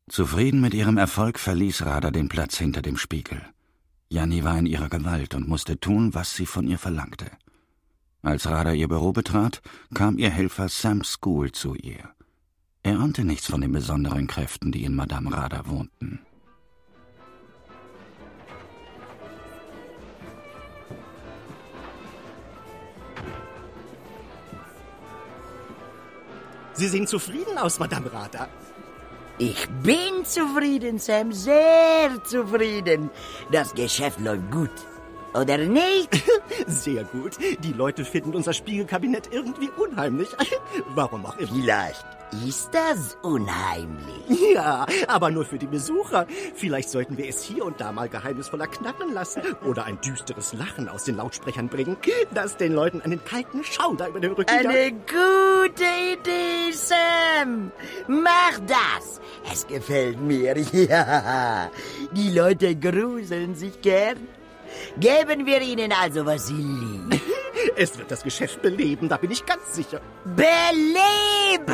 Zufrieden mit ihrem Erfolg verließ Radha den Platz hinter dem Spiegel. Janni war in ihrer Gewalt und musste tun, was sie von ihr verlangte. Als Radha ihr Büro betrat, kam ihr Helfer Sam School zu ihr. Er ahnte nichts von den besonderen Kräften, die in Madame Radha wohnten. Sie sehen zufrieden aus, Madame Radha. Ich bin zufrieden, Sam, sehr zufrieden. Das Geschäft läuft gut, oder nicht? Sehr gut. Die Leute finden unser Spiegelkabinett irgendwie unheimlich. Warum auch immer. Vielleicht ist das unheimlich. Ja, aber nur für die Besucher. Vielleicht sollten wir es hier und da mal geheimnisvoller knarren lassen oder ein düsteres Lachen aus den Lautsprechern bringen, das den Leuten einen kalten Schauder über den Rücken jagt. Eine gute Idee, Sam. Mach das. Es gefällt mir. Ja, die Leute gruseln sich gern. Geben wir ihnen also, was sie lieben. Es wird das Geschäft beleben, da bin ich ganz sicher. Beleben!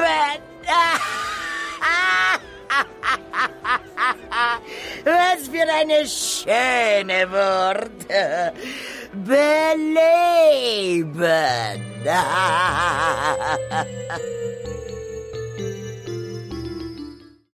Was für eine schöne Wort. Beleben.